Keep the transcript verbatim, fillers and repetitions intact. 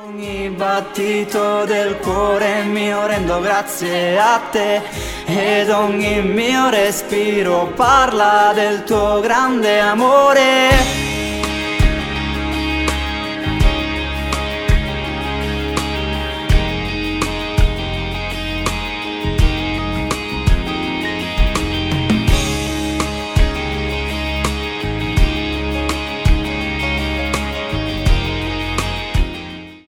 Ogni battito del cuore mio rendo grazie a te, ed ogni mio respiro parla del tuo grande amore.